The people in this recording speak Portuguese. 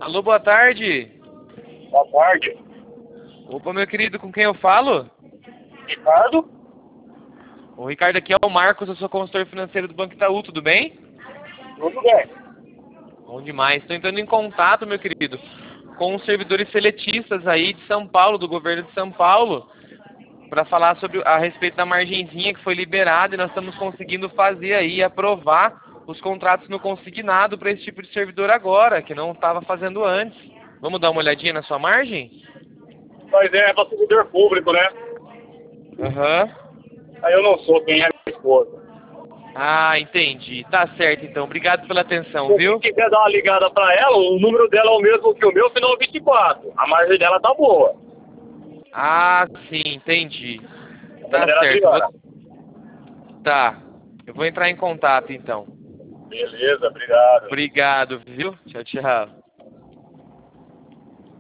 Alô, boa tarde. Boa tarde. Opa, meu querido, com quem eu falo? Ricardo? O Ricardo aqui é o Marcos, eu sou consultor financeiro do Banco Itaú, tudo bem? Tudo bem. Bom demais. Estou entrando em contato, meu querido, com os servidores seletistas aí de São Paulo, do governo de São Paulo, para falar sobre a respeito da margenzinha que foi liberada e nós estamos conseguindo fazer aí, aprovar os contratos no consignado para esse tipo de servidor agora, que não estava fazendo antes. Vamos dar uma olhadinha na sua margem? Mas é para servidor público, né? Aham. Aí eu não sou quem é minha esposa. Ah, entendi. Tá certo, então. Obrigado pela atenção, Se viu? você quiser dar uma ligada para ela, o número dela é o mesmo que o meu, final 24. A margem dela tá boa. Ah, sim, entendi. A Tá dela certo. Adriana. Tá. Eu vou entrar em contato, então. Beleza, obrigado. Obrigado, viu? Tchau, tchau.